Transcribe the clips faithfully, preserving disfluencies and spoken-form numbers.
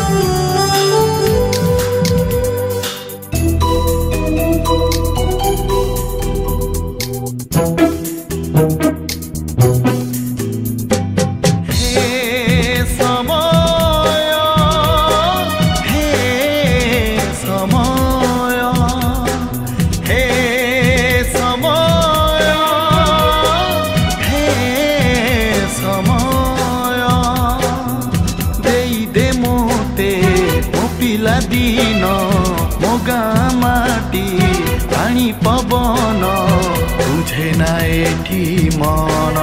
दिन मो गाँ माटी पानी पवन बुझे ना एठी मन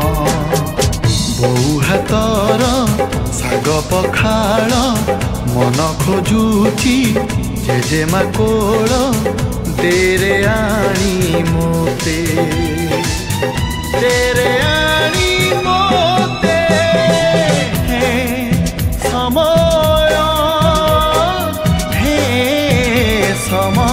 बहु हातर साग पखाल मन खोजुची जेजेमा कोल तेरे आनी मोते तेरे आनी मोते हे समय हे समय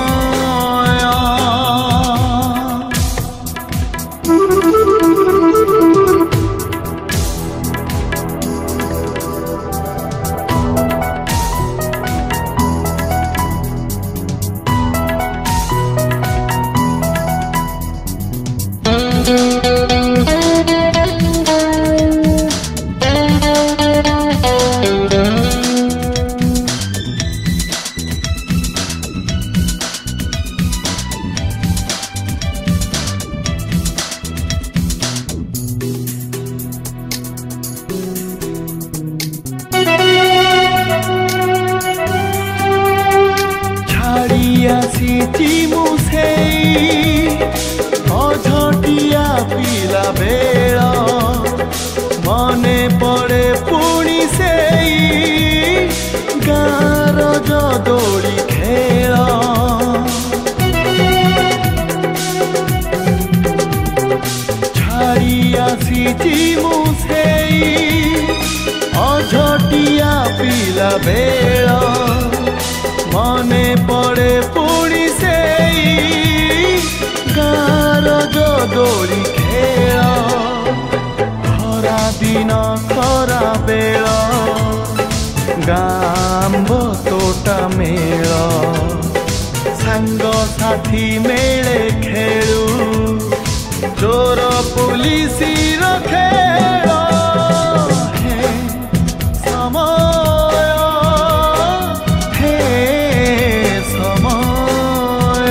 अझटिया पिला बेल मने पड़े पुणी से गाँर जदोड़ी खेल छाड़ी आसीची मुझे अझटिया पिला बेल मने पड़े पुणी से गाँर जदोड़ी खेल खरा दिन खरा बेल गाँव तोटा मेल सांग साथी मेले खेलु चोर पुलिस खेल हे समय हे समय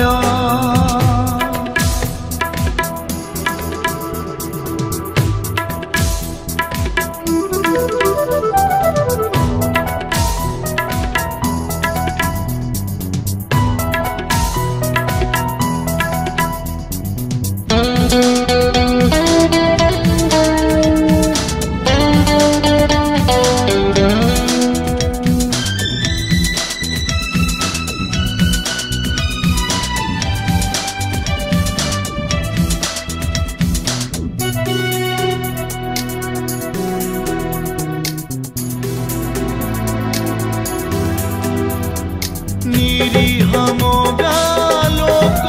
निरीह मो गाँ लोक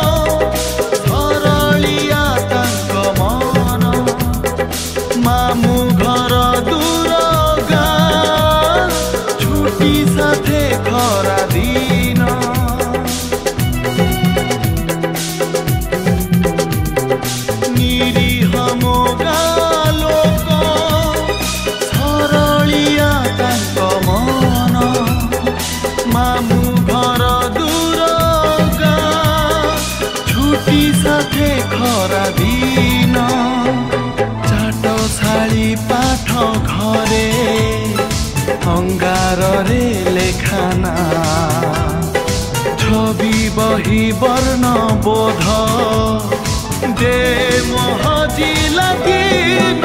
सरलिया तांक मन मामू घर दूर गाँ छुट्टी साथे खरा दिन निरीह मो गाँ लोक सरलिया तांक मन मामू घर दूर गाँ छुट्टी साथे खरा दिन चाटशाली पाठ घरे अंगार रे लेखाना छवि बही वर्ण बोध दे मोहजी लगिन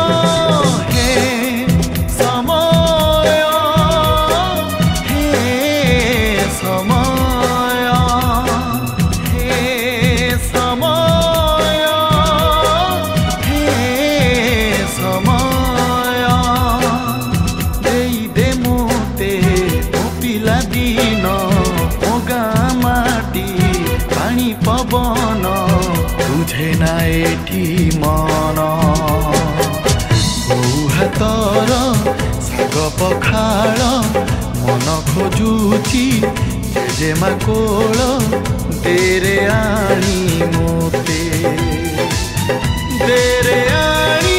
पवन बुझे ना एठी मन बहु हातर साग पखाल ଜେଜେମା କୋଳ ଦେରେ ଆଣି ମୋତେ ଦେରେ ଆଣି